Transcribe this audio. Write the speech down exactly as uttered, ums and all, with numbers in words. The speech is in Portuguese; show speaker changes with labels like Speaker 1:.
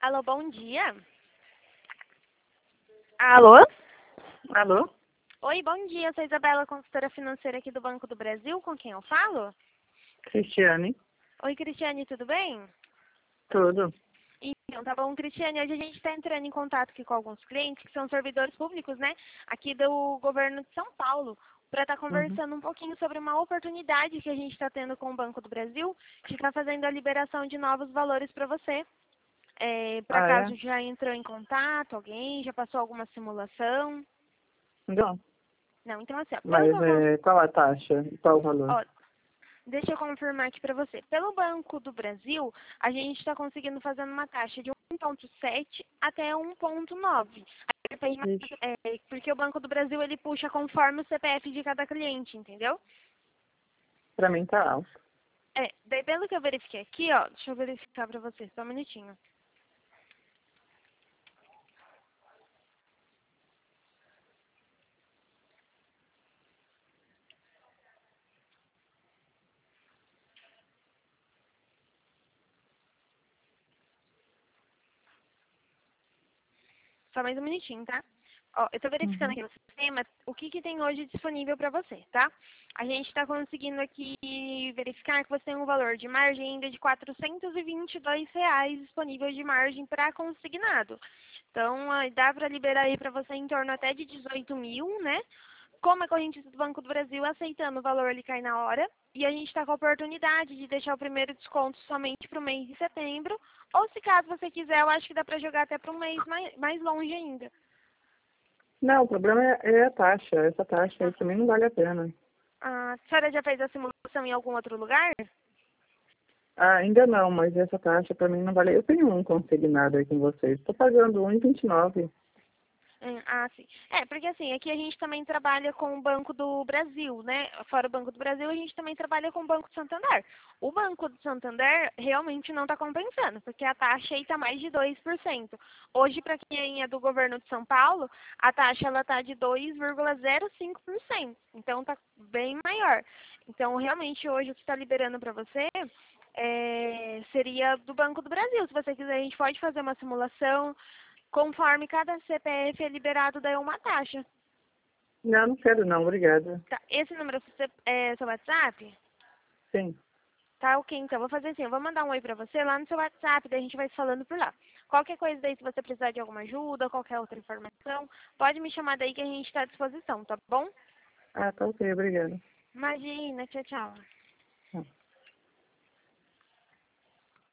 Speaker 1: Alô, bom dia. Alô?
Speaker 2: Alô?
Speaker 1: Oi, bom dia. Eu sou Isabela, consultora financeira aqui do Banco do Brasil. Com quem eu falo?
Speaker 2: Cristiane?
Speaker 1: Oi, Cristiane, tudo bem?
Speaker 2: Tudo.
Speaker 1: Então, tá bom, Cristiane. Hoje a gente está entrando em contato aqui com alguns clientes que são servidores públicos, né? Aqui do governo de São Paulo, para estar
Speaker 2: Uhum.
Speaker 1: conversando um pouquinho sobre uma oportunidade que a gente está tendo com o Banco do Brasil de estar fazendo a liberação de novos valores para você. É, por
Speaker 2: Ah, é?
Speaker 1: acaso já entrou em contato alguém? Já passou alguma simulação?
Speaker 2: Não.
Speaker 1: Não, então assim, ó, pelo que
Speaker 2: Mas
Speaker 1: eu cons-
Speaker 2: é, qual a taxa e qual o valor?
Speaker 1: ó, deixa eu confirmar aqui para você. Pelo Banco do Brasil, a gente está conseguindo fazer uma taxa de um vírgula sete até um vírgula nove. Aí depende mais,
Speaker 2: Ixi,
Speaker 1: é, porque o Banco do Brasil ele puxa conforme o C P F de cada cliente, entendeu?
Speaker 2: pra mim tá alto.
Speaker 1: É, daí pelo que eu verifiquei aqui, ó, deixa eu verificar para você, só um minutinho. Só mais um minutinho, tá? Ó, eu tô verificando
Speaker 2: Uhum.
Speaker 1: aqui no sistema o que, que tem hoje disponível para você, tá? A gente está conseguindo aqui verificar que você tem um valor de margem ainda de quatrocentos e vinte e dois reais disponível de margem para consignado. Então, ah, dá para liberar aí para você em torno até de dezoito mil, né? Como é corrente do Banco do Brasil, aceitando o valor, ele cai na hora. E a gente está com a oportunidade de deixar o primeiro desconto somente para o mês de setembro. Ou se caso você quiser, eu acho que dá para jogar até para um mês mais, mais longe ainda.
Speaker 2: Não, o problema é, é a taxa. Essa taxa aí
Speaker 1: Ah,
Speaker 2: pra mim não vale a pena.
Speaker 1: a senhora já fez a simulação em algum outro lugar?
Speaker 2: Ah, ainda não, mas essa taxa pra mim não vale. Eu tenho um consignado aí com vocês. Tô pagando um vírgula vinte e nove.
Speaker 1: Hum, ah, sim. É, porque assim, aqui a gente também trabalha com o Banco do Brasil, né? Fora o Banco do Brasil, a gente também trabalha com o Banco do Santander. O Banco do Santander realmente não está compensando, porque a taxa aí está mais de dois por cento. Hoje, para quem é do governo de São Paulo, a taxa ela está de dois vírgula zero cinco por cento. Então, está bem maior. Então, realmente, hoje o que está liberando para você é, seria do Banco do Brasil. Se você quiser, a gente pode fazer uma simulação. Conforme cada C P F é liberado, daí é uma taxa.
Speaker 2: Não, não quero não, obrigada.
Speaker 1: Tá? Esse número é seu- é seu WhatsApp?
Speaker 2: Sim.
Speaker 1: Tá, ok, então. Vou fazer assim, eu vou mandar um oi pra você lá no seu WhatsApp, daí a gente vai se falando por lá. Qualquer coisa daí, se você precisar de alguma ajuda, qualquer outra informação, pode me chamar daí que a gente está à disposição, tá bom?
Speaker 2: Ah, tá ok, obrigada.
Speaker 1: Imagina, tchau, tchau.